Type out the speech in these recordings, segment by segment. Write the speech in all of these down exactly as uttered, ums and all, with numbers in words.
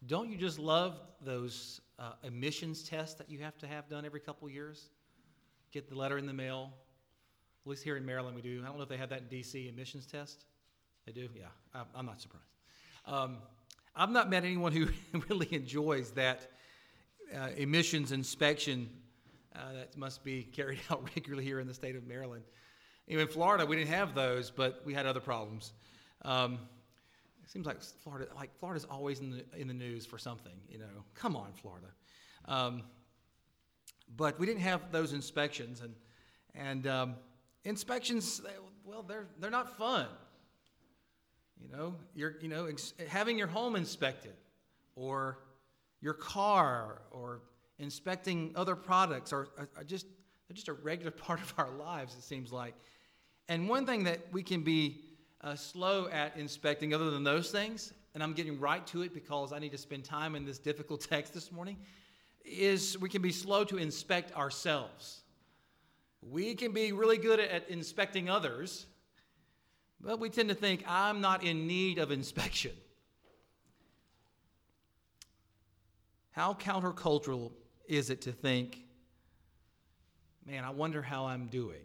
don't you just love those uh, emissions tests that you have to have done every couple years? Get the letter in the mail. At least here in Maryland we do. I don't know if they have that in D C, emissions test. They do? Yeah, I, I'm not surprised. Um, I've not met anyone who really enjoys that uh, emissions inspection uh, that must be carried out regularly here in the state of Maryland. Even in Florida, we didn't have those, but we had other problems. Um, it seems like Florida, like Florida's always in the in the news for something. You know, come on, Florida. Um, but we didn't have those inspections, and and um, inspections, well, they're they're not fun. You know, you're you know ex- having your home inspected, or your car, or inspecting other products, or, or just they're just a regular part of our lives. It seems like, and one thing that we can be uh, slow at inspecting, other than those things, and I'm getting right to it because I need to spend time in this difficult text this morning, is we can be slow to inspect ourselves. We can be really good at inspecting others, but we tend to think, I'm not in need of inspection. How countercultural is it to think, man, I wonder how I'm doing?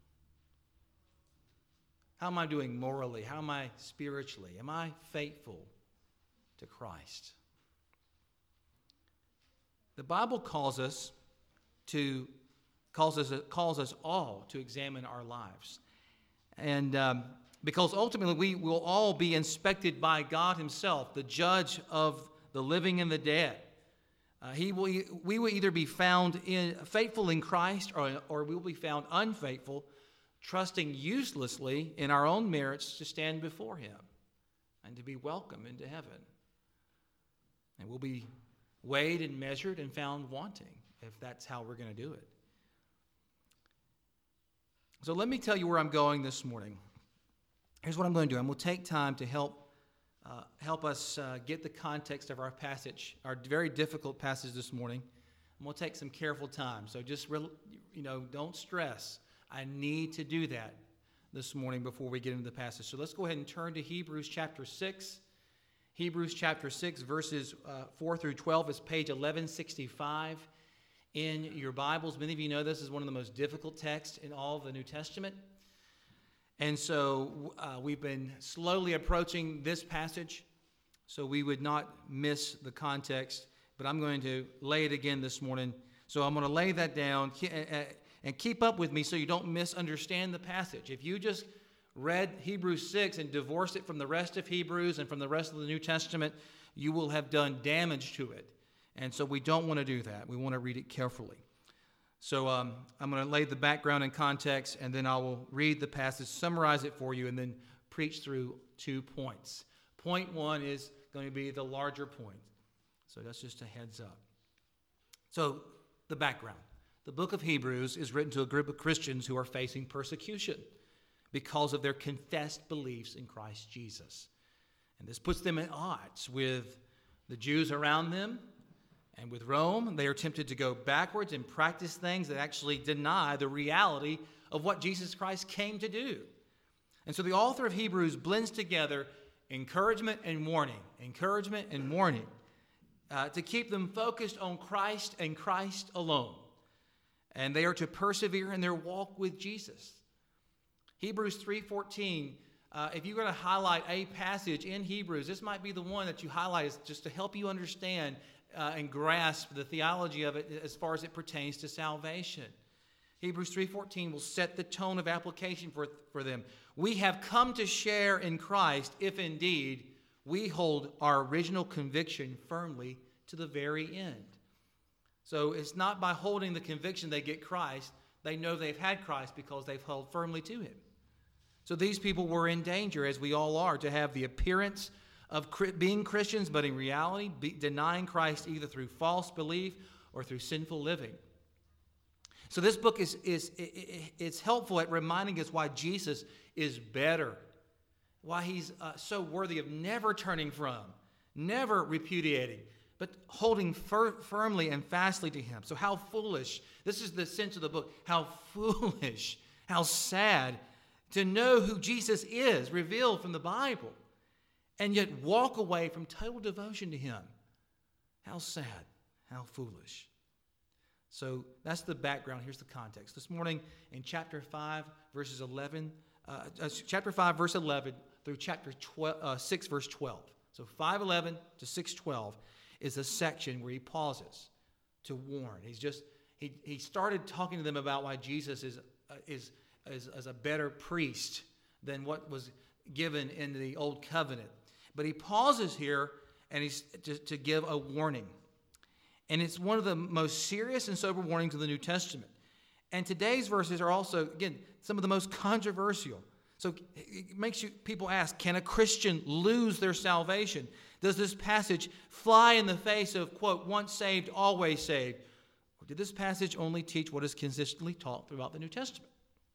How am I doing morally? How am I spiritually? Am I faithful to Christ? The Bible calls us to calls us calls us all to examine our lives, and um, because ultimately we will all be inspected by God Himself, the Judge of the living and the dead. Uh, he will. We will either be found in faithful in Christ, or or we will be found unfaithful, trusting uselessly in our own merits to stand before Him and to be welcomed into heaven. And we'll be weighed and measured and found wanting if that's how we're going to do it. So let me tell you where I'm going this morning. Here's what I'm going to do. I'm going to take time to help uh, help us uh, get the context of our passage, our very difficult passage this morning. I'm going to take some careful time. So just, you know, don't stress. I need to do that this morning before we get into the passage. So let's go ahead and turn to Hebrews chapter six. Hebrews chapter six, verses uh, four through twelve is page eleven sixty-five in your Bibles. Many of you know this is one of the most difficult texts in all of the New Testament. And so uh, we've been slowly approaching this passage so we would not miss the context. But I'm going to lay it again this morning. So I'm going to lay that down and keep up with me so you don't misunderstand the passage. If you just read Hebrews six and divorced it from the rest of Hebrews and from the rest of the New Testament, you will have done damage to it. And so we don't want to do that. We want to read it carefully. So um, I'm going to lay the background and context, and then I will read the passage, summarize it for you, and then preach through two points. Point one is going to be the larger point. So that's just a heads up. So the background. The book of Hebrews is written to a group of Christians who are facing persecution because of their confessed beliefs in Christ Jesus. And this puts them at odds with the Jews around them and with Rome. They are tempted to go backwards and practice things that actually deny the reality of what Jesus Christ came to do. And so the author of Hebrews blends together encouragement and warning, encouragement and warning, uh, to keep them focused on Christ and Christ alone. And they are to persevere in their walk with Jesus. Hebrews three fourteen, uh, if you're going to highlight a passage in Hebrews, this might be the one that you highlight just to help you understand uh, and grasp the theology of it as far as it pertains to salvation. Hebrews three fourteen will set the tone of application for, for them. We have come to share in Christ if indeed we hold our original conviction firmly to the very end. So it's not by holding the conviction they get Christ. They know they've had Christ because they've held firmly to Him. So these people were in danger, as we all are, to have the appearance of being Christians, but in reality, be denying Christ either through false belief or through sinful living. So this book is, is it's helpful at reminding us why Jesus is better, why He's uh, so worthy of never turning from, never repudiating, but holding fir- firmly and fastly to Him. So how foolish, this is the sense of the book, how foolish, how sad to know who Jesus is, revealed from the Bible, and yet walk away from total devotion to Him. How sad. How foolish. So that's the background. Here's the context. This morning in chapter five, verses eleven, uh, uh, chapter five, verse eleven through chapter twelve, uh, six, verse twelve. So five eleven to six twelve is a section where he pauses to warn. He's just he he started talking to them about why Jesus is uh, is, is is a better priest than what was given in the old covenant. But he pauses here and he's to, to give a warning. And it's one of the most serious and sober warnings of the New Testament. And today's verses are also, again, some of the most controversial. So it makes you people ask, can a Christian lose their salvation? Does this passage fly in the face of, quote, once saved, always saved? Or did this passage only teach what is consistently taught throughout the New Testament?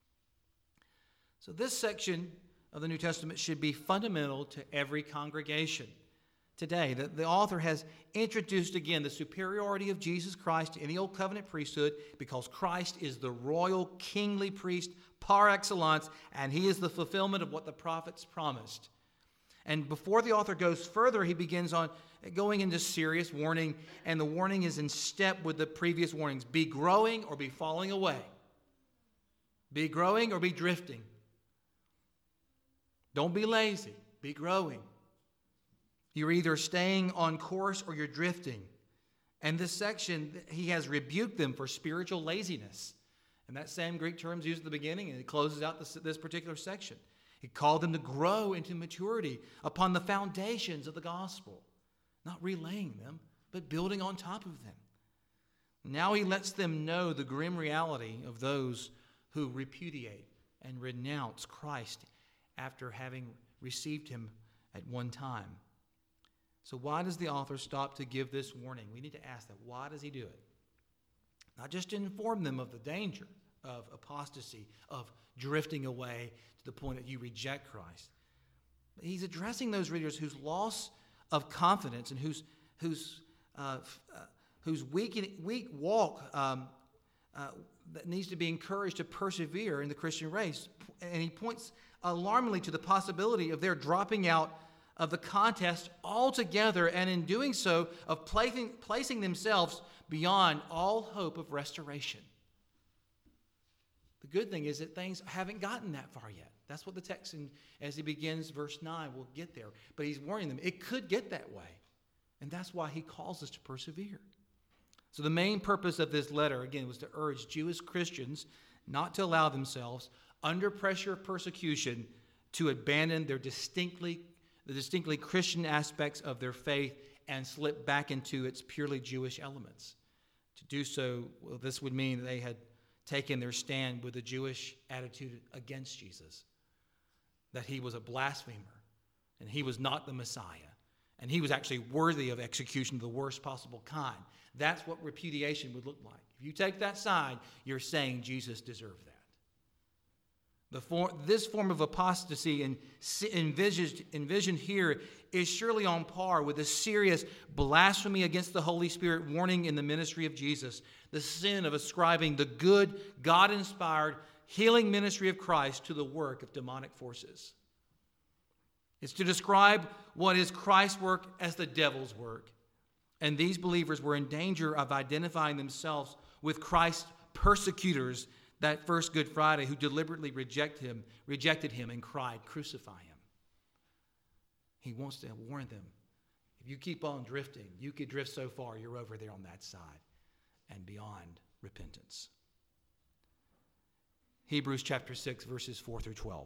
So this section of the New Testament should be fundamental to every congregation. Today, the, the author has introduced again the superiority of Jesus Christ in the Old Covenant priesthood because Christ is the royal kingly priest par excellence, and he is the fulfillment of what the prophets promised. And before the author goes further, he begins on going into serious warning, and the warning is in step with the previous warnings. Be growing or be falling away. Be growing or be drifting. Don't be lazy. Be growing. You're either staying on course or you're drifting. And this section, he has rebuked them for spiritual laziness. And that same Greek term is used at the beginning, and it closes out this, this particular section. He called them to grow into maturity upon the foundations of the gospel. Not relaying them, but building on top of them. Now he lets them know the grim reality of those who repudiate and renounce Christ after having received him at one time. So why does the author stop to give this warning? We need to ask that. Why does he do it? Not just to inform them of the danger of apostasy, of drifting away to the point that you reject Christ. But he's addressing those readers whose loss of confidence and whose whose uh, uh, whose weak weak walk um, uh, that needs to be encouraged to persevere in the Christian race. And he points alarmingly to the possibility of their dropping out of the contest altogether, and in doing so, of placing, placing themselves beyond all hope of restoration. The good thing is that things haven't gotten that far yet. That's what the text, in, as he begins verse nine, will get there. But he's warning them, it could get that way. And that's why he calls us to persevere. So the main purpose of this letter, again, was to urge Jewish Christians not to allow themselves, under pressure of persecution, to abandon their distinctly the distinctly Christian aspects of their faith and slip back into its purely Jewish elements. To do so, well, this would mean they had taken their stand with the Jewish attitude against Jesus, that he was a blasphemer, and he was not the Messiah, and he was actually worthy of execution of the worst possible kind. That's what repudiation would look like. If you take that side, you're saying Jesus deserved that. The form, this form of apostasy and envisioned, envisioned here is surely on par with the serious blasphemy against the Holy Spirit warning in the ministry of Jesus, the sin of ascribing the good, God-inspired, healing ministry of Christ to the work of demonic forces. It's to describe what is Christ's work as the devil's work. And these believers were in danger of identifying themselves with Christ's persecutors that first Good Friday, who deliberately reject him, rejected him and cried, "Crucify him." He wants to warn them. If you keep on drifting, you could drift so far, you're over there on that side and beyond repentance. Hebrews chapter six, verses four through twelve.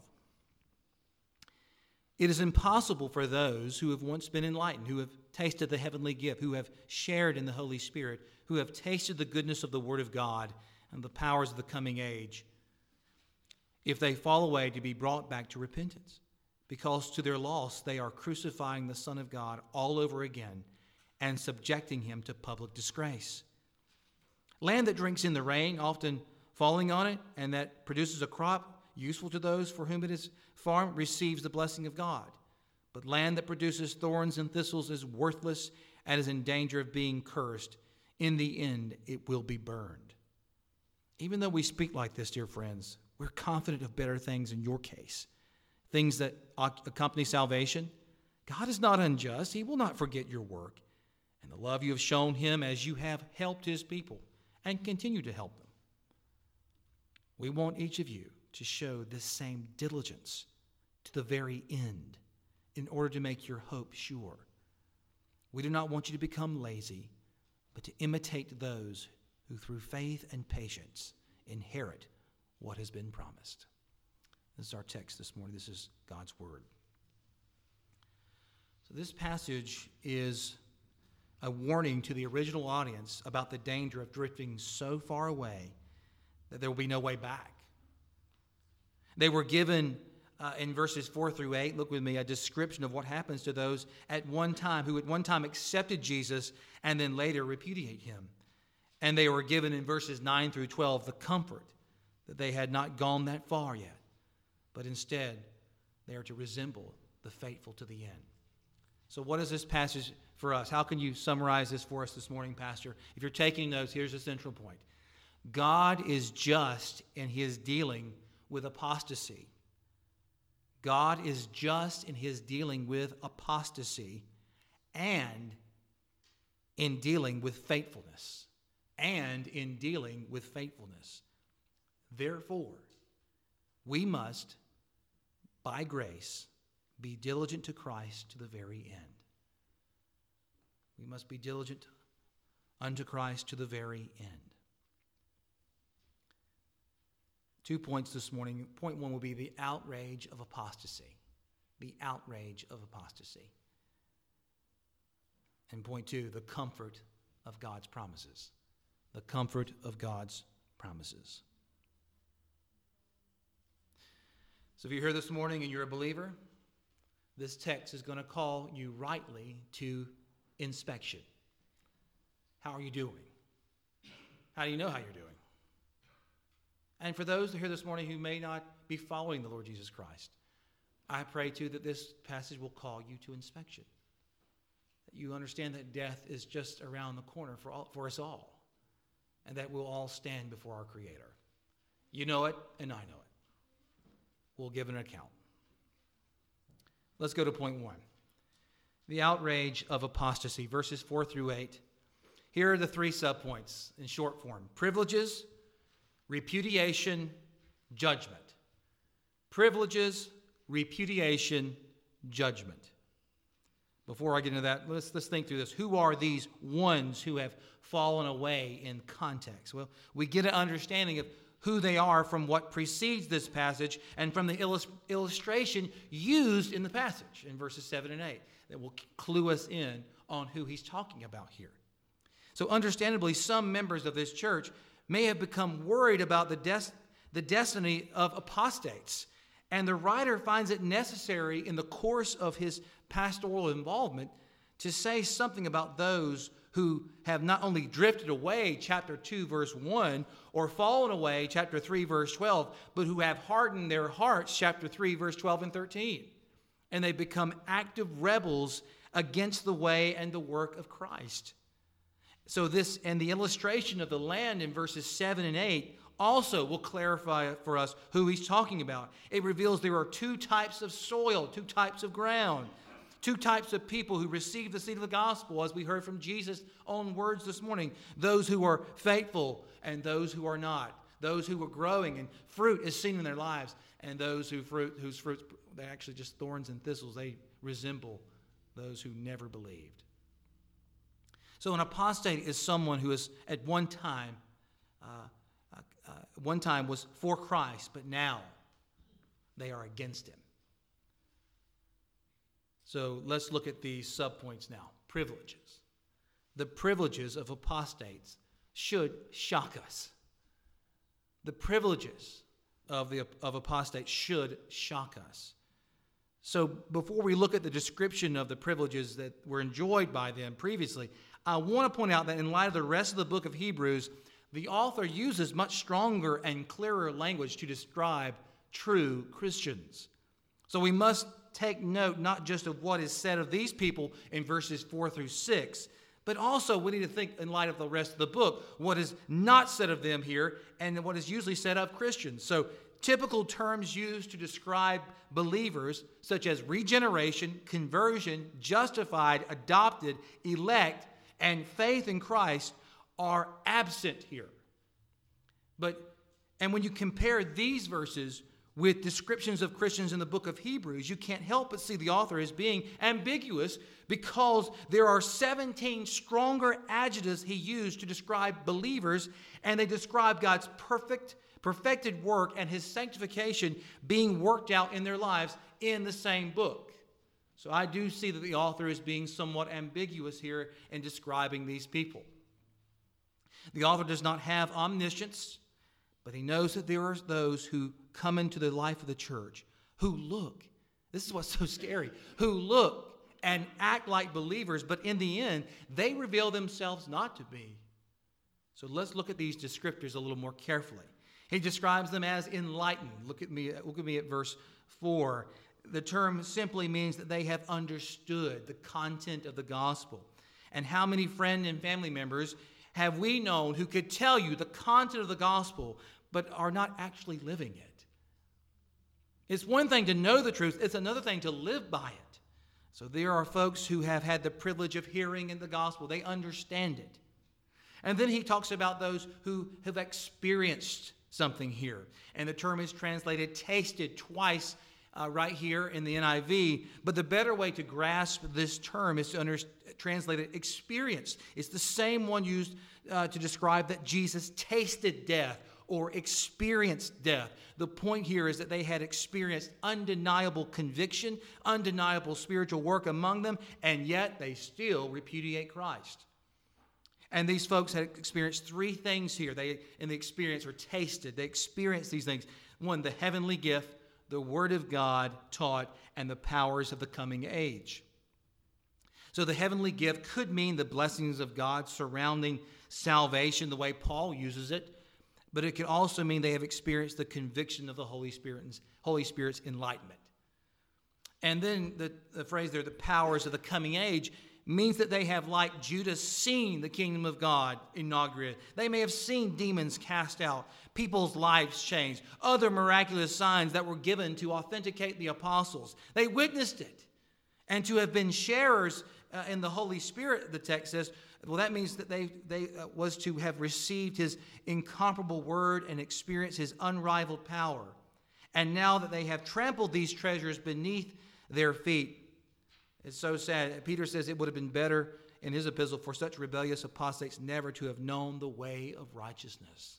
It is impossible for those who have once been enlightened, who have tasted the heavenly gift, who have shared in the Holy Spirit, who have tasted the goodness of the Word of God and the powers of the coming age, if they fall away, to be brought back to repentance, because to their loss they are crucifying the Son of God all over again and subjecting him to public disgrace. Land that drinks in the rain, often falling on it, and that produces a crop useful to those for whom it is farmed, receives the blessing of God. But land that produces thorns and thistles is worthless and is in danger of being cursed. In the end, it will be burned. Even though we speak like this, dear friends, we're confident of better things in your case, things that accompany salvation. God is not unjust. He will not forget your work and the love you have shown him as you have helped his people and continue to help them. We want each of you to show this same diligence to the very end in order to make your hope sure. We do not want you to become lazy, but to imitate those who through faith and patience inherit what has been promised. This is our text this morning. This is God's word. So this passage is a warning to the original audience about the danger of drifting so far away that there will be no way back. They were given uh, in verses four through eight, look with me, a description of what happens to those at one time who at one time accepted Jesus and then later repudiate him. And they were given in verses nine through twelve the comfort that they had not gone that far yet, but instead they are to resemble the faithful to the end. So what is this passage for us? How can you summarize this for us this morning, Pastor? If you're taking notes, here's the central point. God is just in his dealing with apostasy. God is just in his dealing with apostasy and in dealing with faithfulness. And in dealing with faithfulness. Therefore, we must, by grace, be diligent to Christ to the very end. We must be diligent unto Christ to the very end. Two points this morning. Point one will be the outrage of apostasy. The outrage of apostasy. And point two, the comfort of God's promises. The comfort of God's promises. So if you're here this morning and you're a believer, this text is going to call you rightly to inspection. How are you doing? How do you know how you're doing? And for those here this morning who may not be following the Lord Jesus Christ, I pray too that this passage will call you to inspection. That you understand that death is just around the corner for all, for us all. And that we'll all stand before our Creator. You know it, and I know it. We'll give an account. Let's go to point one. The outrage of apostasy, verses four through eight. Here are the three subpoints in short form. Privileges, repudiation, judgment. Privileges, repudiation, judgment. Before I get into that, let's, let's think through this. Who are these ones who have fallen away in context? Well, we get an understanding of who they are from what precedes this passage and from the illust- illustration used in the passage in verses seven and eight that will clue us in on who he's talking about here. So understandably, some members of this church may have become worried about the, des- the destiny of apostates. And the writer finds it necessary in the course of his pastoral involvement to say something about those who have not only drifted away, chapter two, verse one, or fallen away, chapter three, verse twelve, but who have hardened their hearts, chapter three, verse twelve and thirteen. And they become active rebels against the way and the work of Christ. So this, and the illustration of the land in verses seven and eight also will clarify for us who he's talking about. It reveals there are two types of soil, two types of ground, two types of people who receive the seed of the gospel, as we heard from Jesus' own words this morning. Those who are faithful and those who are not. Those who are growing and fruit is seen in their lives, and those who fruit, whose fruits, they're actually just thorns and thistles. They resemble those who never believed. So an apostate is someone who is at one time, uh, uh, uh, one time was for Christ, but now they are against him. So let's look at these subpoints now. Privileges. The privileges of apostates should shock us. The privileges of the of apostates should shock us. So before we look at the description of the privileges that were enjoyed by them previously, I want to point out that in light of the rest of the book of Hebrews, the author uses much stronger and clearer language to describe true Christians. So we must take note not just of what is said of these people in verses four through six, but also we need to think in light of the rest of the book, what is not said of them here and what is usually said of Christians. So typical terms used to describe believers, such as regeneration, conversion, justified, adopted, elect, and faith in Christ are absent here. But, and when you compare these verses with descriptions of Christians in the book of Hebrews, you can't help but see the author as being ambiguous because there are seventeen stronger adjectives he used to describe believers, and they describe God's perfect, perfected work and his sanctification being worked out in their lives in the same book. So I do see that the author is being somewhat ambiguous here in describing these people. The author does not have omniscience, but he knows that there are those who come into the life of the church who look, this is what's so scary, who look and act like believers, but in the end, they reveal themselves not to be. So let's look at these descriptors a little more carefully. He describes them as enlightened. Look at me, look at me at verse four. The term simply means that they have understood the content of the gospel. And how many friends and family members have we known who could tell you the content of the gospel, but are not actually living it? It's one thing to know the truth. It's another thing to live by it. So there are folks who have had the privilege of hearing in the gospel. They understand it. And then he talks about those who have experienced something here. And the term is translated tasted twice uh, right here in the N I V. But the better way to grasp this term is to under, translate it experienced. It's the same one used uh, to describe that Jesus tasted death or experienced death. The point here is that they had experienced undeniable conviction, undeniable spiritual work among them, and yet they still repudiate Christ. And these folks had experienced three things here. They, in the experience, or tasted. They experienced these things. One, the heavenly gift, the Word of God taught, and the powers of the coming age. So the heavenly gift could mean the blessings of God surrounding salvation, the way Paul uses it. But it could also mean they have experienced the conviction of the Holy Spirit, Holy Spirit's enlightenment. And then the, the phrase there, the powers of the coming age, means that they have, like Judas, seen the kingdom of God inaugurated. They may have seen demons cast out, people's lives changed, other miraculous signs that were given to authenticate the apostles. They witnessed it. And to have been sharers uh, in the Holy Spirit, the text says, well, that means that they, they uh, was to have received his incomparable word and experienced his unrivaled power. And now that they have trampled these treasures beneath their feet, it's so sad. Peter says it would have been better in his epistle for such rebellious apostates never to have known the way of righteousness.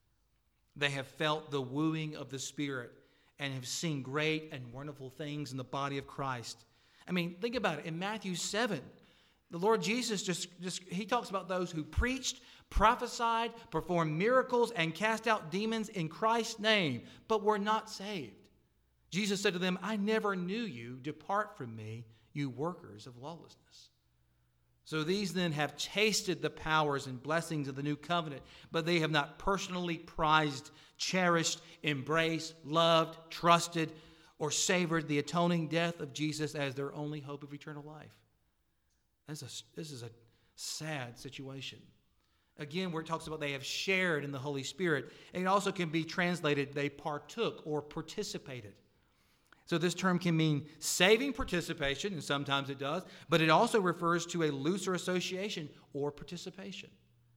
They have felt the wooing of the Spirit and have seen great and wonderful things in the body of Christ. I mean, think about it. In Matthew seven, the Lord Jesus, just, just he talks about those who preached, prophesied, performed miracles, and cast out demons in Christ's name, but were not saved. Jesus said to them, I never knew you. Depart from me, you workers of lawlessness. So these then have tasted the powers and blessings of the new covenant, but they have not personally prized, cherished, embraced, loved, trusted, or savored the atoning death of Jesus as their only hope of eternal life. This is a, this is a sad situation. Again, where it talks about they have shared in the Holy Spirit, and it also can be translated they partook or participated. So this term can mean saving participation, and sometimes it does, but it also refers to a looser association or participation.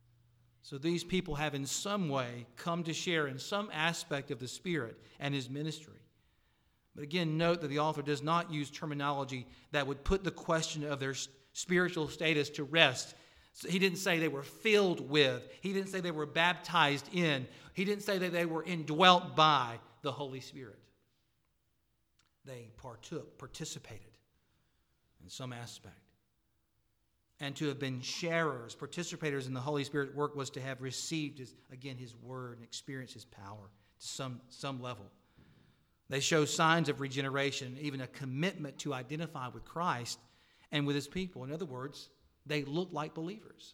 So these people have in some way come to share in some aspect of the Spirit and his ministry. But again, note that the author does not use terminology that would put the question of their spiritual status to rest. So he didn't say they were filled with. He didn't say they were baptized in. He didn't say that they were indwelt by the Holy Spirit. They partook, participated in some aspect. And to have been sharers, participators in the Holy Spirit work was to have received, his, again, his word and experienced his power to some, some level. They show signs of regeneration, even a commitment to identify with Christ and with his people. In other words, they look like believers.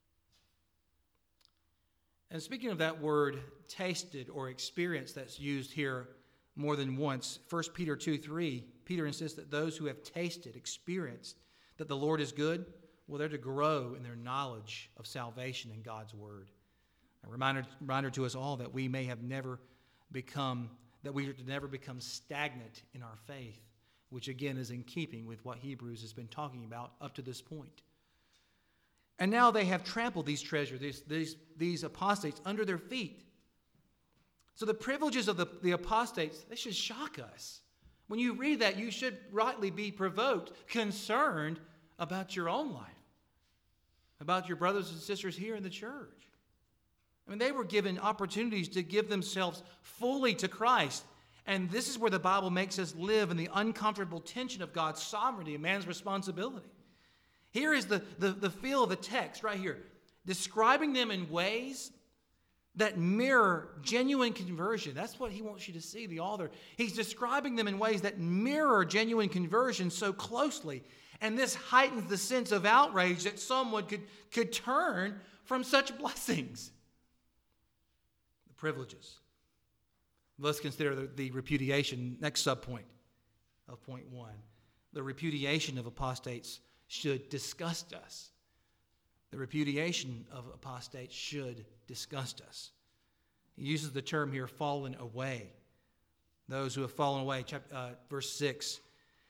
And speaking of that word, tasted or experienced, that's used here more than once, First Peter two three, Peter insists that those who have tasted, experienced that the Lord is good, well, they're to grow in their knowledge of salvation in God's word. A reminder, reminder to us all that we may have never become, that we are to never become stagnant in our faith, which again is in keeping with what Hebrews has been talking about up to this point. And now they have trampled these treasures, these, these, these apostates, under their feet. So the privileges of the, the apostates, they should shock us. When you read that, you should rightly be provoked, concerned about your own life, about your brothers and sisters here in the church. I mean, they were given opportunities to give themselves fully to Christ. And this is where the Bible makes us live in the uncomfortable tension of God's sovereignty and man's responsibility. Here is the, the, the feel of the text right here, describing them in ways that mirror genuine conversion. That's what he wants you to see, the author. He's describing them in ways that mirror genuine conversion so closely. And this heightens the sense of outrage that someone could, could turn from such blessings. The privileges. Let's consider the, the repudiation, next subpoint of point one. The repudiation of apostates should disgust us. The repudiation of apostates should disgust us. He uses the term here, fallen away. Those who have fallen away. Chapter, uh, verse six.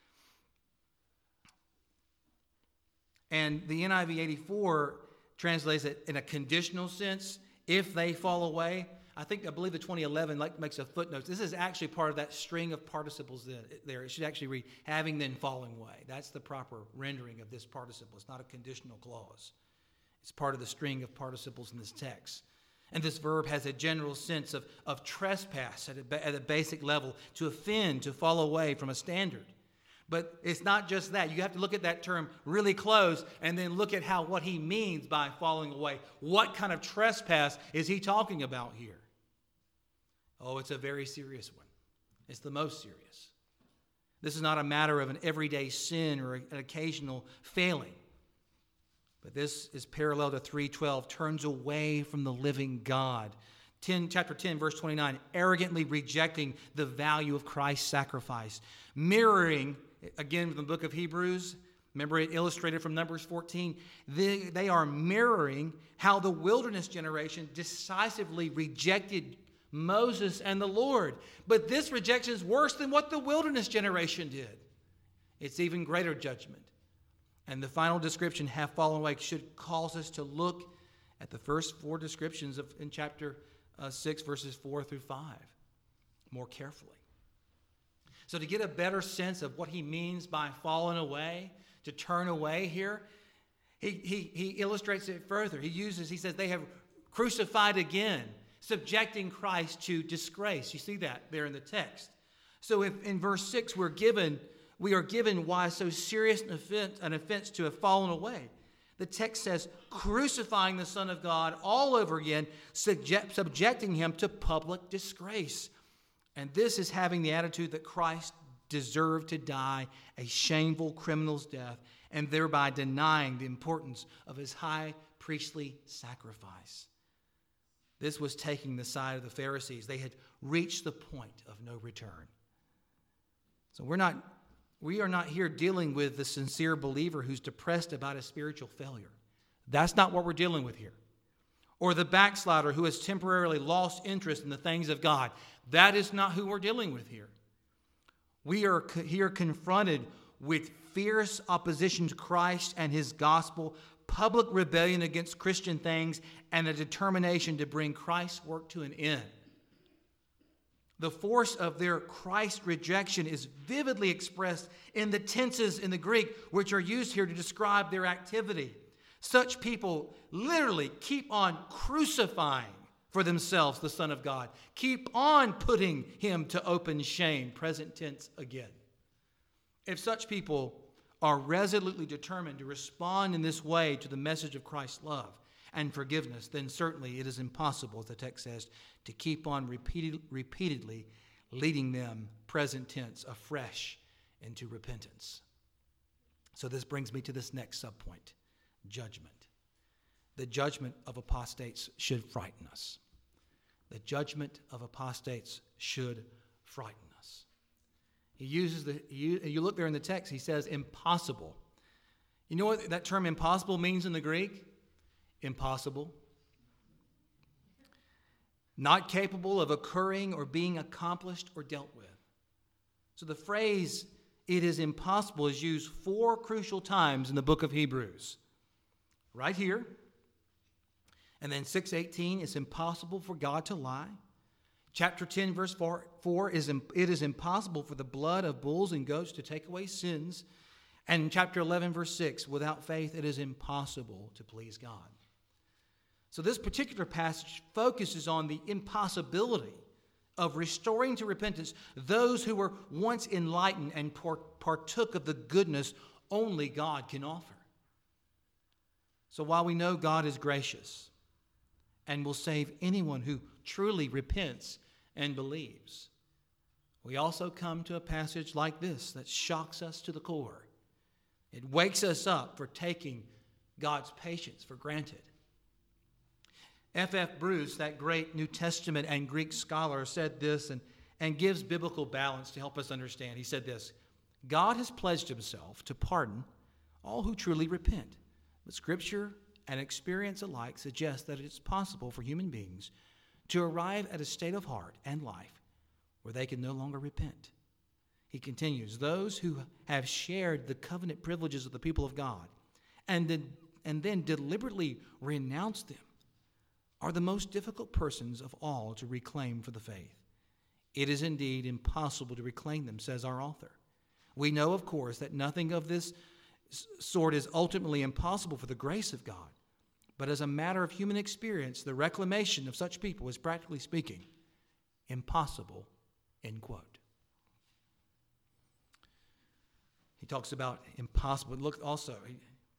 And the N I V eighty-four translates it in a conditional sense. If they fall away. I think, I believe the twenty eleven like, makes a footnote. This is actually part of that string of participles there. It should actually read, having then fallen away. That's the proper rendering of this participle. It's not a conditional clause. It's part of the string of participles in this text. And this verb has a general sense of, of trespass at a, at a basic level, to offend, to fall away from a standard. But it's not just that. You have to look at that term really close and then look at how what he means by falling away. What kind of trespass is he talking about here? Oh, it's a very serious one. It's the most serious. This is not a matter of an everyday sin or an occasional failing. But this is parallel to three twelve, turns away from the living God. ten, chapter ten, verse twenty-nine, arrogantly rejecting the value of Christ's sacrifice. Mirroring, again, from the book of Hebrews, remember it illustrated from Numbers fourteen, they, they are mirroring how the wilderness generation decisively rejected Moses and the Lord. But this rejection is worse than what the wilderness generation did. It's even greater judgment. And the final description, have fallen away, should cause us to look at the first four descriptions of in chapter uh, six, verses four through five, more carefully. So to get a better sense of what he means by falling away, to turn away here, he, he, he illustrates it further. He uses, he says, they have crucified again, subjecting Christ to disgrace. You see that there in the text. So if in verse six we're given, we are given why so serious an offense, an offense to have fallen away. The text says, crucifying the Son of God all over again, subject, subjecting him to public disgrace. And this is having the attitude that Christ deserved to die a shameful criminal's death, and thereby denying the importance of his high priestly sacrifice. This was taking the side of the Pharisees. They had reached the point of no return. So we're not, we are not here dealing with the sincere believer who's depressed about his spiritual failure. That's not what we're dealing with here. Or the backslider who has temporarily lost interest in the things of God. That is not who we're dealing with here. We are here confronted with fierce opposition to Christ and his gospel, public rebellion against Christian things, and a determination to bring Christ's work to an end. The force of their Christ rejection is vividly expressed in the tenses in the Greek, which are used here to describe their activity. Such people literally keep on crucifying for themselves the Son of God. Keep on putting him to open shame, present tense again. If such people are resolutely determined to respond in this way to the message of Christ's love and forgiveness, then certainly it is impossible, as the text says, to keep on repeated, repeatedly leading them, present tense, afresh into repentance. So this brings me to this next subpoint, judgment. The judgment of apostates should frighten us. The judgment of apostates should frighten us. He uses the, you, you look there in the text, he says impossible. You know what that term impossible means in the Greek? Impossible. Not capable of occurring or being accomplished or dealt with. So the phrase, it is impossible, is used four crucial times in the book of Hebrews. right here. And then six eighteen, it's impossible for God to lie. Chapter ten, verse four, four is it is impossible for the blood of bulls and goats to take away sins. And chapter eleven, verse six, without faith it is impossible to please God. So this particular passage focuses on the impossibility of restoring to repentance those who were once enlightened and partook of the goodness only God can offer. So while we know God is gracious and will save anyone who truly repents and believes, we also come to a passage like this that shocks us to the core. It wakes us up for taking God's patience for granted. F F Bruce, that great New Testament and Greek scholar, said this and, and gives biblical balance to help us understand. He said this: God has pledged himself to pardon all who truly repent. But Scripture and experience alike suggest that it is possible for human beings to arrive at a state of heart and life where they can no longer repent. He continues, those who have shared the covenant privileges of the people of God and then, and then deliberately renounce them are the most difficult persons of all to reclaim for the faith. It is indeed impossible to reclaim them, says our author. We know, of course, that nothing of this sort is ultimately impossible for the grace of God. But as a matter of human experience, the reclamation of such people is, practically speaking, impossible, end quote. He talks about impossible. Look also, he,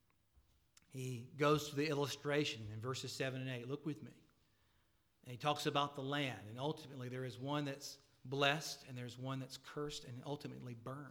he goes to the illustration in verses seven and eight. Look with me. And he talks about the land. And ultimately there is one that's blessed and there's one that's cursed and ultimately burned.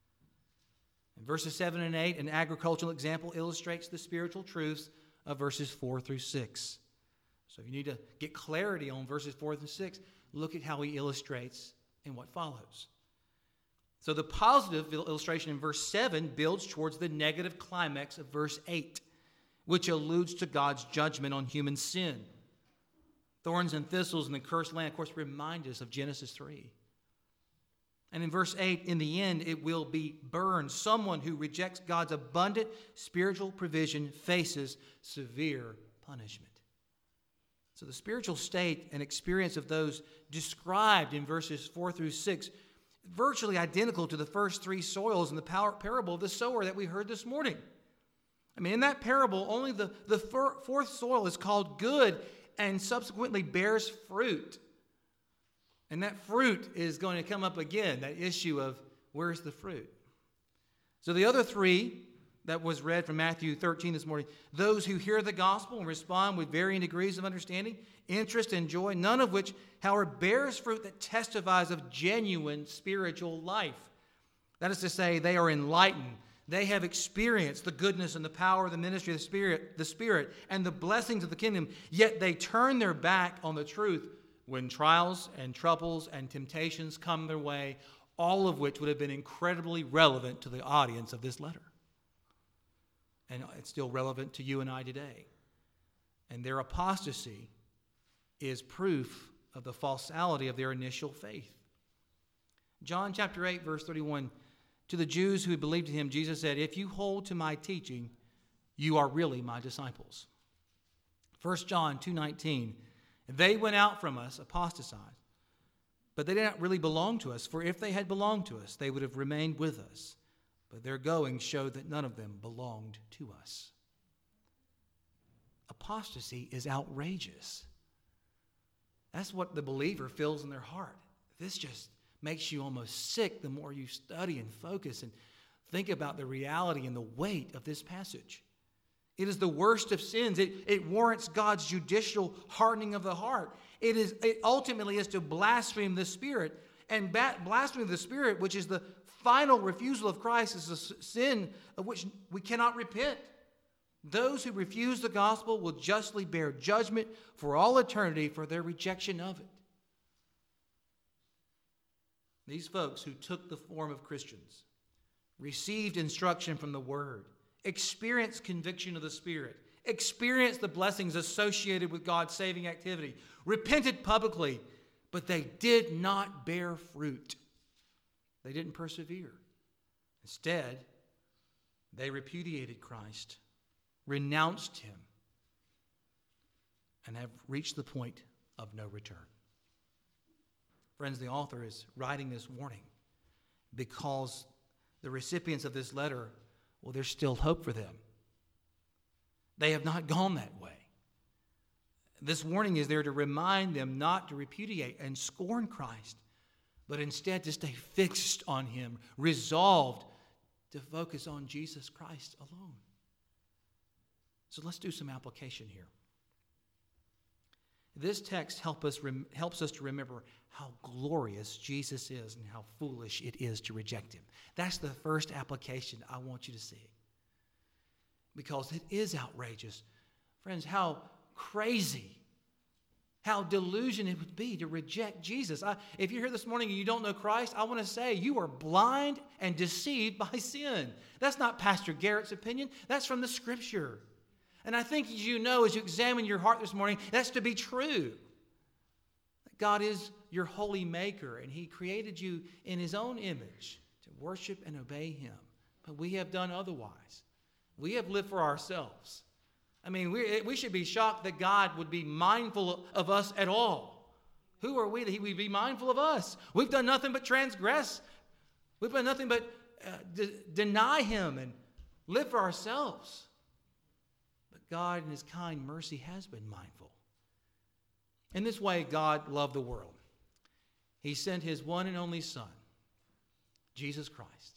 In verses seven and eight, an agricultural example illustrates the spiritual truths of verses four through six. So if you need to get clarity on verses four through six, look at how he illustrates in what follows. So the positive illustration in verse seven builds towards the negative climax of verse eight, which alludes to God's judgment on human sin. Thorns and thistles in the cursed land, of course, remind us of Genesis three. And in verse eight, in the end, it will be burned. Someone who rejects God's abundant spiritual provision faces severe punishment. So the spiritual state and experience of those described in verses four through six, virtually identical to the first three soils in the parable of the sower that we heard this morning. I mean, in that parable, only the, the fourth soil is called good and subsequently bears fruit. And that fruit is going to come up again, that issue of where's the fruit? So the other three that was read from Matthew thirteen this morning, those who hear the gospel and respond with varying degrees of understanding, interest, and joy, none of which, however, bears fruit that testifies of genuine spiritual life. That is to say, they are enlightened. They have experienced the goodness and the power of the ministry of the Spirit, the Spirit, and the blessings of the kingdom, yet they turn their back on the truth when trials and troubles and temptations come their way, all of which would have been incredibly relevant to the audience of this letter. And it's still relevant to you and I today. And their apostasy is proof of the falsity of their initial faith. John chapter eight, verse thirty-one, to the Jews who believed in him, Jesus said, if you hold to my teaching, you are really my disciples. First John two nineteen, they went out from us, apostatized, but they did not really belong to us, for if they had belonged to us, they would have remained with us. But their going showed that none of them belonged to us. Apostasy is outrageous. That's what the believer feels in their heart. This just makes you almost sick the more you study and focus and think about the reality and the weight of this passage. It is the worst of sins. It, it warrants God's judicial hardening of the heart. It is it ultimately is to blaspheme the Spirit. And ba- blasphemy of the Spirit, which is the final refusal of Christ, is a sin of which we cannot repent. Those who refuse the gospel will justly bear judgment for all eternity for their rejection of it. These folks who took the form of Christians, received instruction from the Word, experienced conviction of the Spirit, experienced the blessings associated with God's saving activity, repented publicly, but they did not bear fruit. They didn't persevere. Instead, they repudiated Christ, renounced him, and have reached the point of no return. Friends, the author is writing this warning because the recipients of this letter, well, there's still hope for them. They have not gone that way. This warning is there to remind them not to repudiate and scorn Christ, but instead to stay fixed on him, resolved to focus on Jesus Christ alone. So let's do some application here. This text help us, rem- helps us to remember how glorious Jesus is and how foolish it is to reject him. That's the first application I want you to see. Because it is outrageous. Friends, how crazy, how delusion it would be to reject Jesus. I, if you're here this morning and you don't know Christ, I want to say you are blind and deceived by sin. That's not Pastor Garrett's opinion. That's from the Scripture. And I think as you know, as you examine your heart this morning, that's to be true. God is your holy maker, and he created you in his own image to worship and obey him. But we have done otherwise. We have lived for ourselves. I mean, we, we should be shocked that God would be mindful of us at all. Who are we that he would be mindful of us? We've done nothing but transgress. We've done nothing but uh, de- deny him and live for ourselves. God in his kind mercy has been mindful. In this way, God loved the world. He sent his one and only Son, Jesus Christ,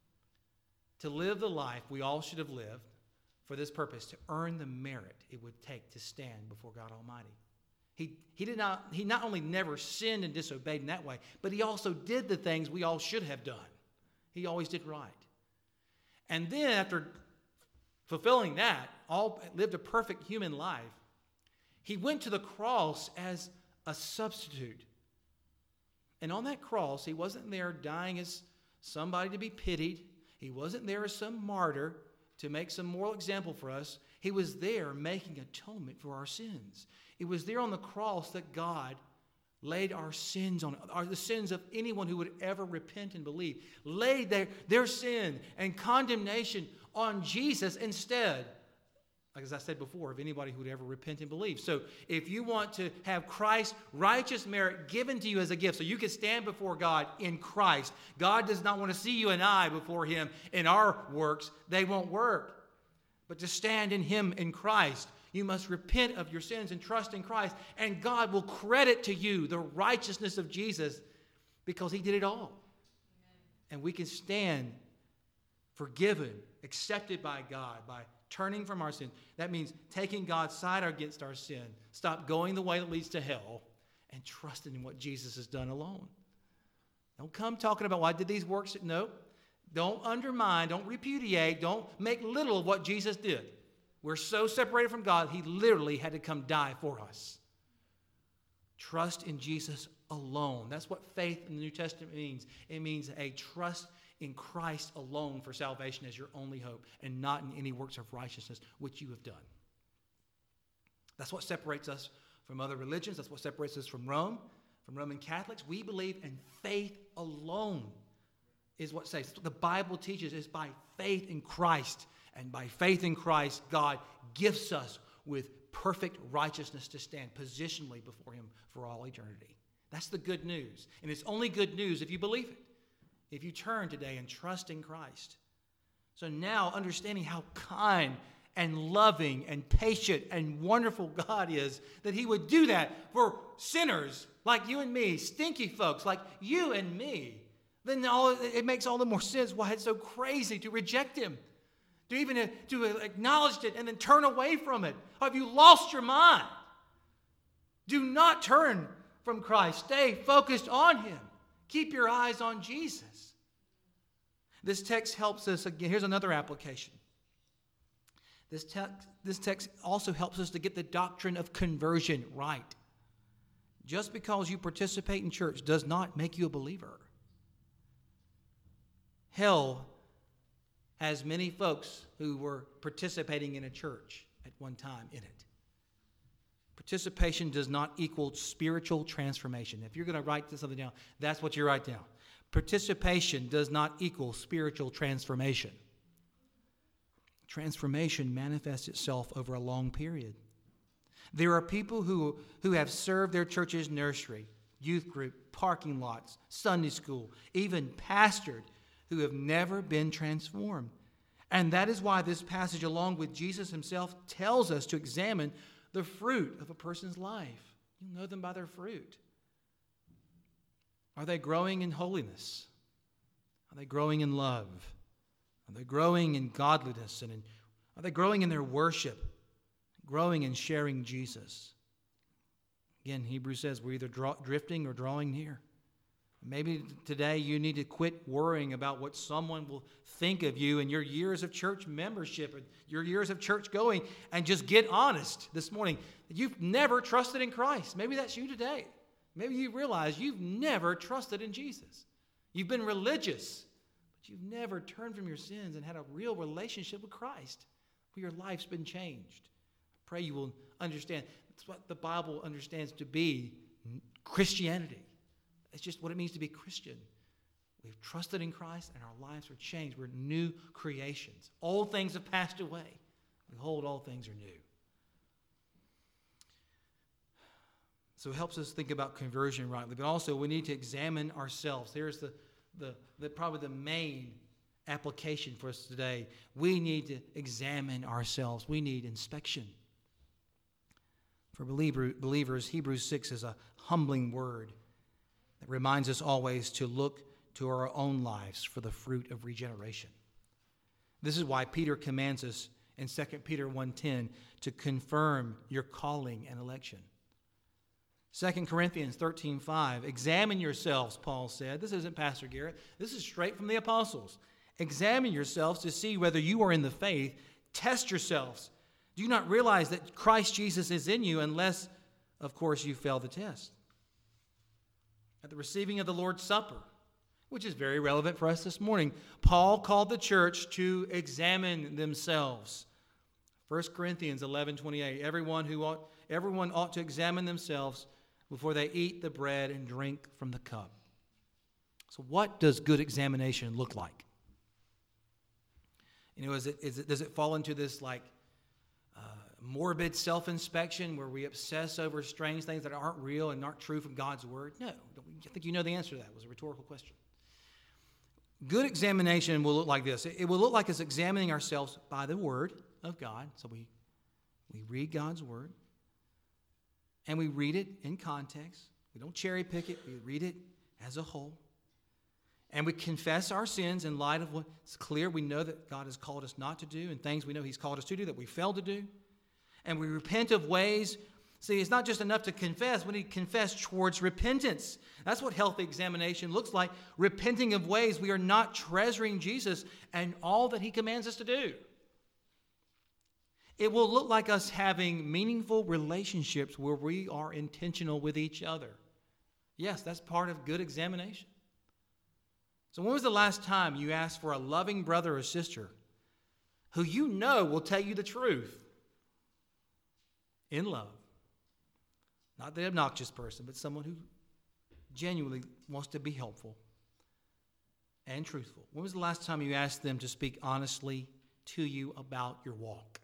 to live the life we all should have lived for this purpose, to earn the merit it would take to stand before God Almighty. He, he, did not, he not only never sinned and disobeyed in that way, but he also did the things we all should have done. He always did right. And then after fulfilling that, all lived a perfect human life, he went to the cross as a substitute. And on that cross, he wasn't there dying as somebody to be pitied. He wasn't there as some martyr to make some moral example for us. He was there making atonement for our sins. It was there on the cross that God laid our sins on, or the sins of anyone who would ever repent and believe, laid their, their sin and condemnation on Jesus instead, like as I said before, of anybody who would ever repent and believe. So if you want to have Christ's righteous merit given to you as a gift so you can stand before God in Christ, God does not want to see you and I before him in our works. They won't work. But to stand in him in Christ, you must repent of your sins and trust in Christ, and God will credit to you the righteousness of Jesus because he did it all. And we can stand forgiven, accepted by God, by turning from our sin. That means taking God's side against our sin. Stop going the way that leads to hell and trusting in what Jesus has done alone. Don't come talking about, well, I did these works. No. Don't undermine. Don't repudiate. Don't make little of what Jesus did. We're so separated from God, he literally had to come die for us. Trust in Jesus alone. That's what faith in the New Testament means. It means a trust in Christ alone for salvation as your only hope, and not in any works of righteousness which you have done. That's what separates us from other religions. That's what separates us from Rome, from Roman Catholics. We believe in faith alone is what says. The Bible teaches is by faith in Christ. And by faith in Christ, God gifts us with perfect righteousness to stand positionally before him for all eternity. That's the good news. And it's only good news if you believe it. If you turn today and trust in Christ. So now, understanding how kind and loving and patient and wonderful God is, that he would do that for sinners like you and me, stinky folks like you and me, then all, it makes all the more sense why it's so crazy to reject him. To even to acknowledge it and then turn away from it. Have you lost your mind? Do not turn from Christ. Stay focused on him. Keep your eyes on Jesus. This text helps us, again, here's another application. This, te- this text also helps us to get the doctrine of conversion right. Just because you participate in church does not make you a believer. Hell has many folks who were participating in a church at one time in it. Participation does not equal spiritual transformation. If you're going to write something down, that's what you write down. Participation does not equal spiritual transformation. Transformation manifests itself over a long period. There are people who, who have served their church's nursery, youth group, parking lots, Sunday school, even pastored, who have never been transformed. And that is why this passage, along with Jesus himself, tells us to examine the fruit of a person's life. You know them by their fruit. Are they growing in holiness? Are they growing in love? Are they growing in godliness? And in, are they growing in their worship? Growing in sharing Jesus? Again, Hebrews says we're either draw, drifting or drawing near. Maybe today you need to quit worrying about what someone will think of you in your years of church membership and your years of church going, and just get honest this morning that you've never trusted in Christ. Maybe that's you today. Maybe you realize you've never trusted in Jesus. You've been religious, but you've never turned from your sins and had a real relationship with Christ where your life's been changed. I pray you will understand. That's what the Bible understands to be Christianity. It's just what it means to be Christian. We've trusted in Christ and our lives are changed. We're new creations. Old things have passed away. Behold, all things are new. So it helps us think about conversion rightly. But also we need to examine ourselves. Here's the, the, the probably the main application for us today. We need to examine ourselves. We need inspection. For believer, believers, Hebrews six is a humbling word that reminds us always to look to our own lives for the fruit of regeneration. This is why Peter commands us in Second Peter one ten to confirm your calling and election. Second Corinthians thirteen five, examine yourselves, Paul said. This isn't Pastor Garrett. This is straight from the apostles. Examine yourselves to see whether you are in the faith. Test yourselves. Do you not realize that Christ Jesus is in you unless, of course, you fail the test? At the receiving of the Lord's Supper, which is very relevant for us this morning, Paul called the church to examine themselves. First Corinthians eleven twenty-eight, everyone, who ought, everyone ought to examine themselves before they eat the bread and drink from the cup. So what does good examination look like? You know, is it, is it, does it fall into this like uh, morbid self-inspection where we obsess over strange things that aren't real and aren't true from God's word? No. I think you know the answer to that. It was a rhetorical question. Good examination will look like this. It will look like us examining ourselves by the word of God. So we, we read God's word, and we read it in context. We don't cherry pick it. We read it as a whole. And we confess our sins in light of what's clear we know that God has called us not to do, and things we know he's called us to do that we failed to do. And we repent of ways. See, it's not just enough to confess. We need to confess towards repentance. That's what healthy examination looks like. Repenting of ways we are not treasuring Jesus and all that he commands us to do. It will look like us having meaningful relationships where we are intentional with each other. Yes, that's part of good examination. So when was the last time you asked for a loving brother or sister who you know will tell you the truth in love? Not the obnoxious person, but someone who genuinely wants to be helpful and truthful. When was the last time you asked them to speak honestly to you about your walk?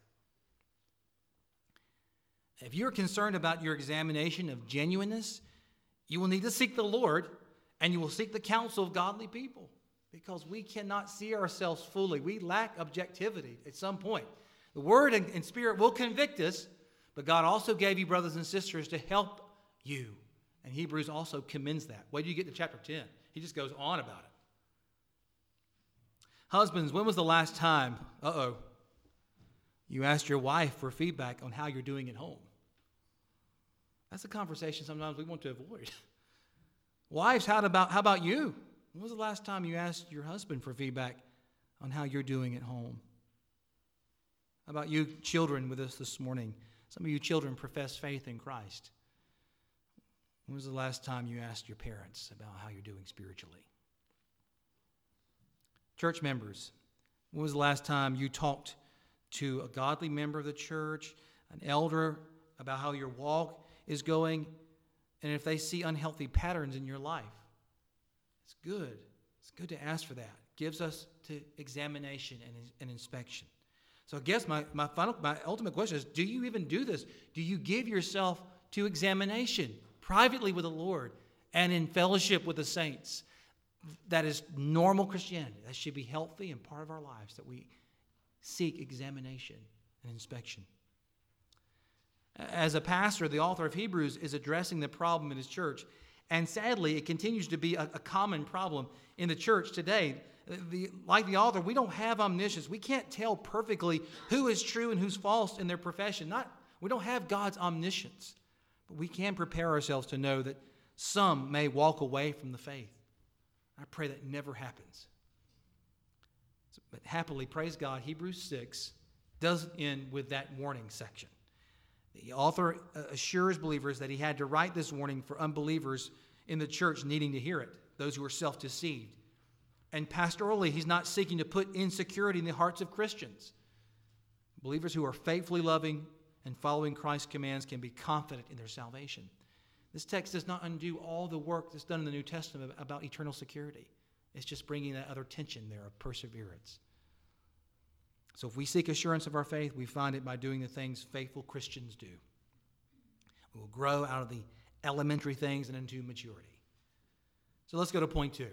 If you're concerned about your examination of genuineness, you will need to seek the Lord, and you will seek the counsel of godly people, because we cannot see ourselves fully. We lack objectivity at some point. The Word and, and Spirit will convict us, but God also gave you brothers and sisters to help you. And Hebrews also commends that. Wait till you get to chapter ten. He just goes on about it. Husbands, when was the last time, uh-oh, you asked your wife for feedback on how you're doing at home? That's a conversation sometimes we want to avoid. Wives, how about, how about you? When was the last time you asked your husband for feedback on how you're doing at home? How about you children with us this morning? Some of you children profess faith in Christ. When was the last time you asked your parents about how you're doing spiritually? Church members, when was the last time you talked to a godly member of the church, an elder, about how your walk is going, and if they see unhealthy patterns in your life? It's good. It's good to ask for that. It gives us to examination and, and inspection. So I guess my, my final, my ultimate question is, do you even do this? Do you give yourself to examination privately with the Lord and in fellowship with the saints? That is normal Christianity. That should be healthy and part of our lives, that we seek examination and inspection. As a pastor, the author of Hebrews is addressing the problem in his church. And sadly, it continues to be a, a common problem in the church today. The, like the author, we don't have omniscience. We can't tell perfectly who is true and who's false in their profession. Not, we don't have God's omniscience. But we can prepare ourselves to know that some may walk away from the faith. I pray that never happens. But happily, praise God, Hebrews six does end with that warning section. The author assures believers that he had to write this warning for unbelievers in the church needing to hear it, those who are self-deceived. And pastorally, he's not seeking to put insecurity in the hearts of Christians. Believers who are faithfully loving and following Christ's commands can be confident in their salvation. This text does not undo all the work that's done in the New Testament about eternal security. It's just bringing that other tension there of perseverance. So if we seek assurance of our faith, we find it by doing the things faithful Christians do. We will grow out of the elementary things and into maturity. So let's go to point two.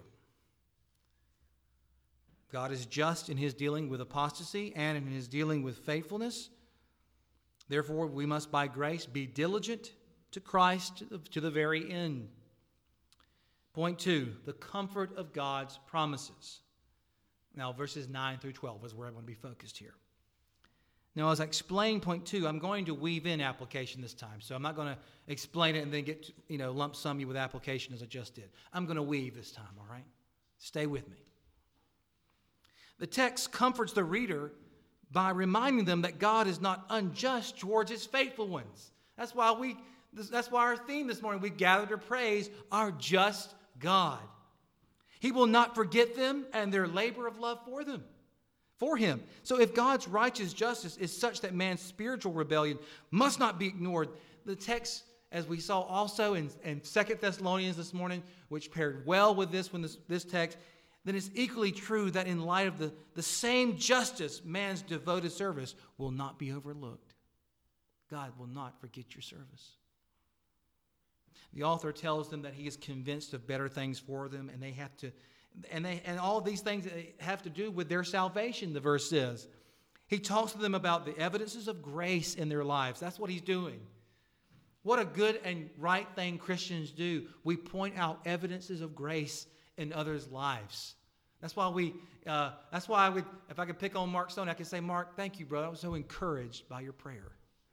God is just in his dealing with apostasy and in his dealing with faithfulness. Therefore, we must by grace be diligent to Christ to the, to the very end. Point two, the comfort of God's promises. Now, verses nine through twelve is where I want to be focused here. Now, as I explain point two, I'm going to weave in application this time. So I'm not going to explain it and then get, to, you know, lump sum you with application as I just did. I'm going to weave this time, all right? Stay with me. The text comforts the reader by reminding them that God is not unjust towards his faithful ones. That's why we, that's why our theme this morning, we gather to praise our just God. He will not forget them and their labor of love for them, for him. So if God's righteous justice is such that man's spiritual rebellion must not be ignored, the text, as we saw also in, in Second Thessalonians this morning, which paired well with this, when this, this text, then it's equally true that in light of the, the same justice, man's devoted service will not be overlooked. God will not forget your service. The author tells them that he is convinced of better things for them, and they have to, and they and all these things have to do with their salvation, the verse says. He talks to them about the evidences of grace in their lives. That's what he's doing. What a good and right thing Christians do. We point out evidences of grace in others' lives. That's why we. Uh, that's why I would, if I could pick on Mark Stone, I could say, Mark, thank you, brother. I was so encouraged by your prayer.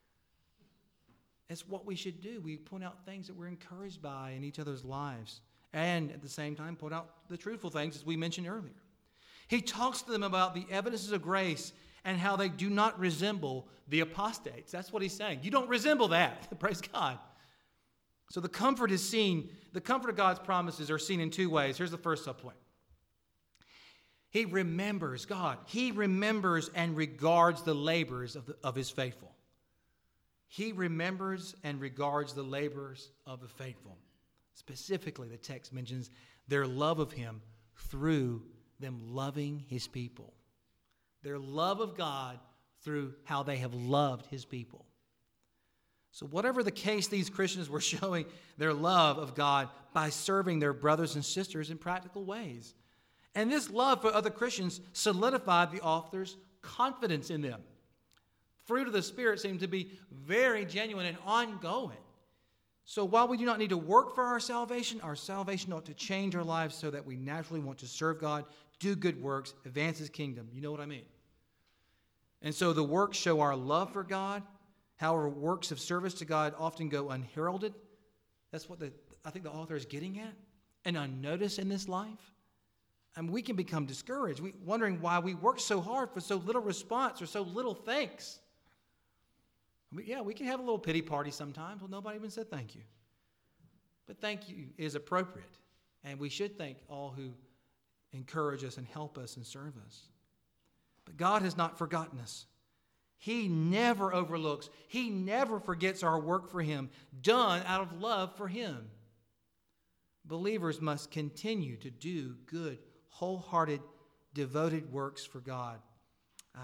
It's what we should do. We point out things that we're encouraged by in each other's lives, and at the same time point out the truthful things, as we mentioned earlier. He talks to them about the evidences of grace and how they do not resemble the apostates. That's what he's saying. You don't resemble that. Praise God. So the comfort is seen, the comfort of God's promises are seen in two ways. Here's the first subpoint. He remembers, God, he remembers and regards the labors of, the, of his faithful. He remembers and regards the labors of the faithful. Specifically, the text mentions their love of him through them loving his people. Their love of God through how they have loved his people. So whatever the case, these Christians were showing their love of God by serving their brothers and sisters in practical ways. And this love for other Christians solidified the author's confidence in them. Fruit of the Spirit seemed to be very genuine and ongoing. So while we do not need to work for our salvation, our salvation ought to change our lives so that we naturally want to serve God, do good works, advance his kingdom. You know what I mean? And so the works show our love for God. However, works of service to God often go unheralded. That's what the, I think the author is getting at. And unnoticed in this life. And we can become discouraged, we, wondering why we work so hard for so little response or so little thanks. I mean, yeah, we can have a little pity party sometimes. Well, nobody even said thank you. But thank you is appropriate. And we should thank all who encourage us and help us and serve us. But God has not forgotten us. He never overlooks. He never forgets our work for him, done out of love for him. Believers must continue to do good, wholehearted, devoted works for God. Uh,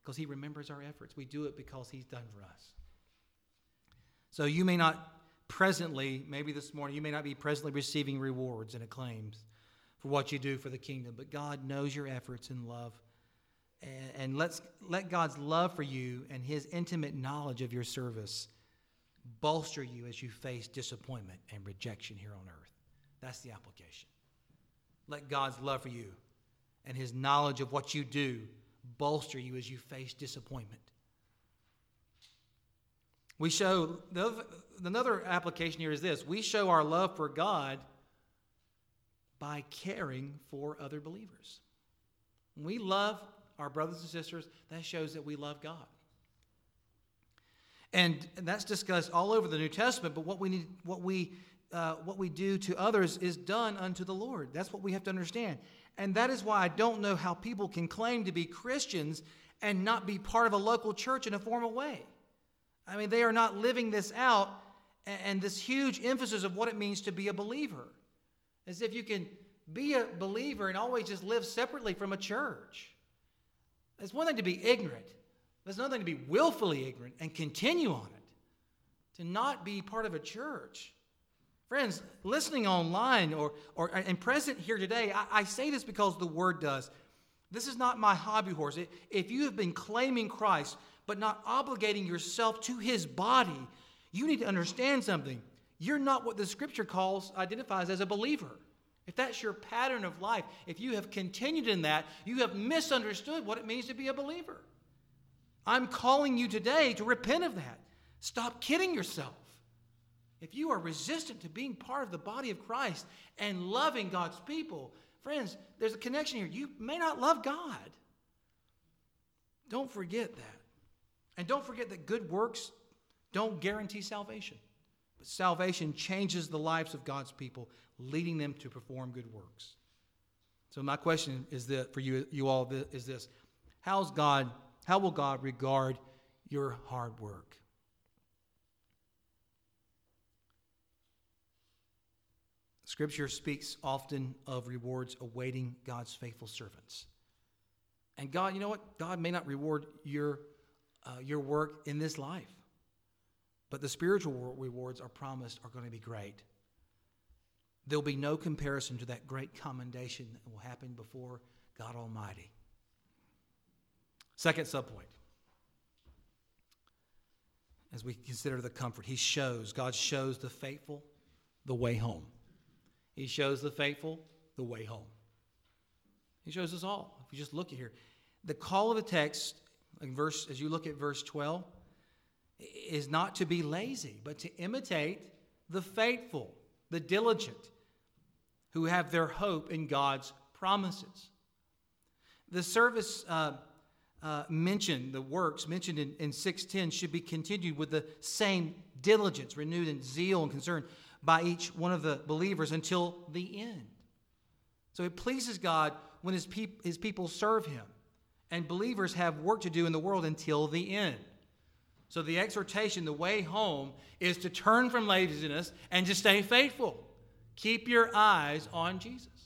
because he remembers our efforts. We do it because he's done for us. So you may not presently, maybe this morning, you may not be presently receiving rewards and acclaims for what you do for the kingdom, but God knows your efforts and love. And, and let's let God's love for you and his intimate knowledge of your service bolster you as you face disappointment and rejection here on earth. That's the application. Let God's love for you and his knowledge of what you do bolster you as you face disappointment. We show, the other, another application here is this. We show our love for God by caring for other believers. When we love our brothers and sisters, that shows that we love God. And that's discussed all over the New Testament, but what we need, what we, uh, what we do to others is done unto the Lord. That's what we have to understand. And that is why I don't know how people can claim to be Christians and not be part of a local church in a formal way. I mean, they are not living this out, and this huge emphasis of what it means to be a believer. As if you can be a believer and always just live separately from a church. It's one thing to be ignorant. There's another thing to be willfully ignorant and continue on it. To not be part of a church. Friends, listening online or, or and present here today, I, I say this because the Word does. This is not my hobby horse. If you have been claiming Christ but not obligating yourself to his body, you need to understand something. You're not what the Scripture calls, identifies as a believer. If that's your pattern of life, if you have continued in that, you have misunderstood what it means to be a believer. I'm calling you today to repent of that. Stop kidding yourself. If you are resistant to being part of the body of Christ and loving God's people, friends, there's a connection here. You may not love God. Don't forget that. And don't forget that good works don't guarantee salvation. But salvation changes the lives of God's people, leading them to perform good works. So my question is that for you, you all is this: How's God? How will God regard your hard work? Scripture speaks often of rewards awaiting God's faithful servants. And God, you know what? God may not reward your Uh, your work in this life. But the spiritual rewards are promised are going to be great. There'll be no comparison to that great commendation that will happen before God Almighty. Second subpoint. As we consider the comfort, he shows, God shows the faithful the way home. He shows the faithful the way home. He shows us all. If you just look at here, the call of the text, in verse, as you look at verse twelve, is not to be lazy, but to imitate the faithful, the diligent, who have their hope in God's promises. The service uh, uh, mentioned, the works mentioned in, in six ten should be continued with the same diligence, renewed in zeal and concern by each one of the believers until the end. So it pleases God when his, peop- his people serve him. And believers have work to do in the world until the end. So the exhortation, the way home, is to turn from laziness and to stay faithful. Keep your eyes on Jesus.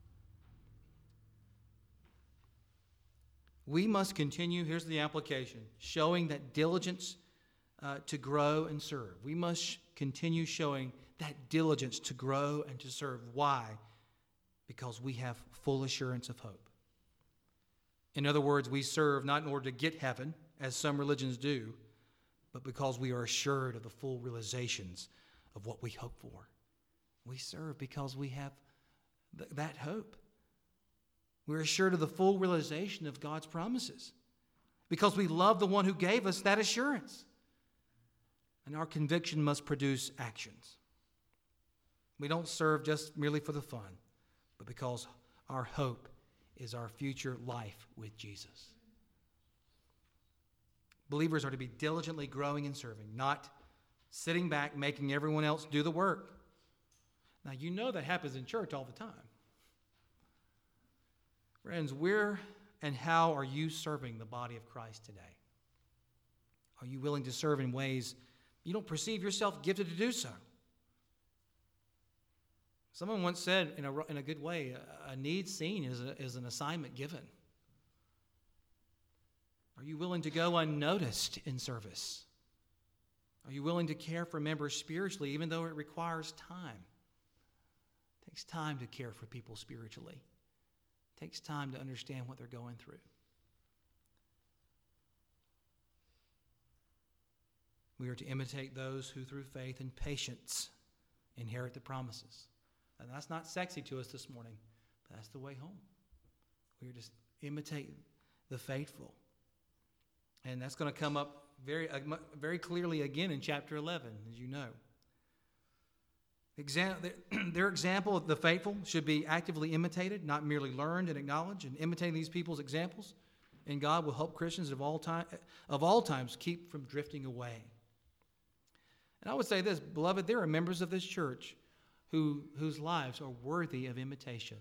We must continue, here's the application, showing that diligence uh, to grow and serve. We must continue showing that diligence to grow and to serve. Why? Because we have full assurance of hope. In other words, we serve not in order to get heaven, as some religions do, but because we are assured of the full realizations of what we hope for. We serve because we have th- that hope. We're assured of the full realization of God's promises because we love the one who gave us that assurance. And our conviction must produce actions. We don't serve just merely for the fun, but because our hope is our future life with Jesus. Believers are to be diligently growing and serving, not sitting back making everyone else do the work. Now, you know that happens in church all the time. Friends, where and how are you serving the body of Christ today? Are you willing to serve in ways you don't perceive yourself gifted to do so? Someone once said in a, in a good way, a need seen is, a, is an assignment given. Are you willing to go unnoticed in service? Are you willing to care for members spiritually, even though it requires time? It takes time to care for people spiritually. It takes time to understand what they're going through. We are to imitate those who through faith and patience inherit the promises. And that's not sexy to us this morning, but that's the way home. We are just imitate the faithful. And that's going to come up very, uh, very clearly again in chapter eleven, as you know. Exam- their example of the faithful should be actively imitated, not merely learned and acknowledged. And imitating these people's examples in God will help Christians of all time, of all times keep from drifting away. And I would say this, beloved, there are members of this church who, whose lives are worthy of imitation.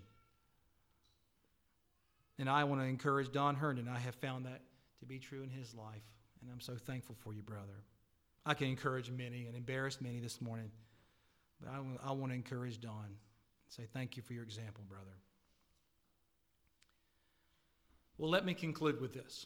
And I want to encourage Don Herndon. I have found that to be true in his life. And I'm so thankful for you, brother. I can encourage many and embarrass many this morning. But I, I want to encourage Don and say thank you for your example, brother. Well, let me conclude with this.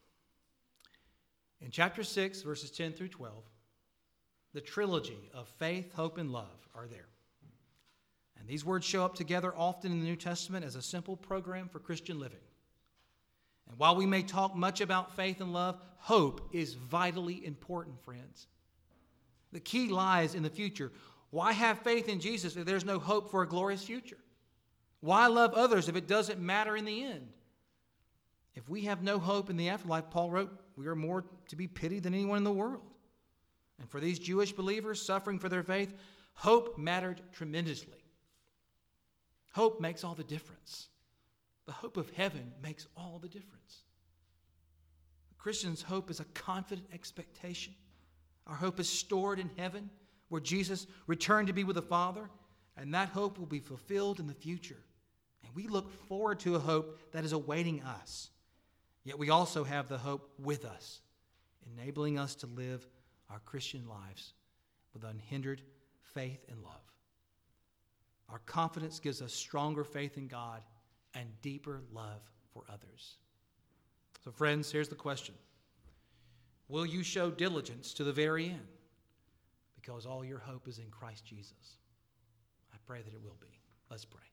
In chapter six, verses ten through twelve, the trilogy of faith, hope, and love are there. And these words show up together often in the New Testament as a simple program for Christian living. And while we may talk much about faith and love, hope is vitally important, friends. The key lies in the future. Why have faith in Jesus if there's no hope for a glorious future? Why love others if it doesn't matter in the end? If we have no hope in the afterlife, Paul wrote, we are more to be pitied than anyone in the world. And for these Jewish believers suffering for their faith, hope mattered tremendously. Hope makes all the difference. The hope of heaven makes all the difference. The Christian's hope is a confident expectation. Our hope is stored in heaven, where Jesus returned to be with the Father, and that hope will be fulfilled in the future. And we look forward to a hope that is awaiting us. Yet we also have the hope with us, enabling us to live our Christian lives with unhindered faith and love. Our confidence gives us stronger faith in God and deeper love for others. So friends, here's the question. Will you show diligence to the very end? Because all your hope is in Christ Jesus. I pray that it will be. Let's pray.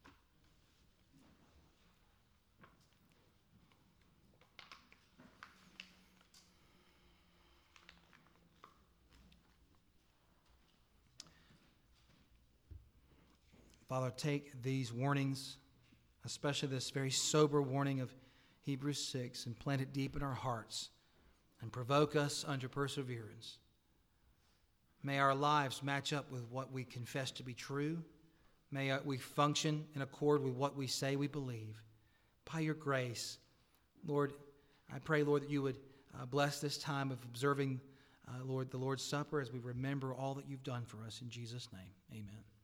Father, take these warnings, especially this very sober warning of Hebrews six, and plant it deep in our hearts and provoke us unto perseverance. May our lives match up with what we confess to be true. May we function in accord with what we say we believe. By your grace, Lord, I pray, Lord, that you would uh, bless this time of observing, uh, Lord, the Lord's Supper as we remember all that you've done for us. In Jesus' name, amen.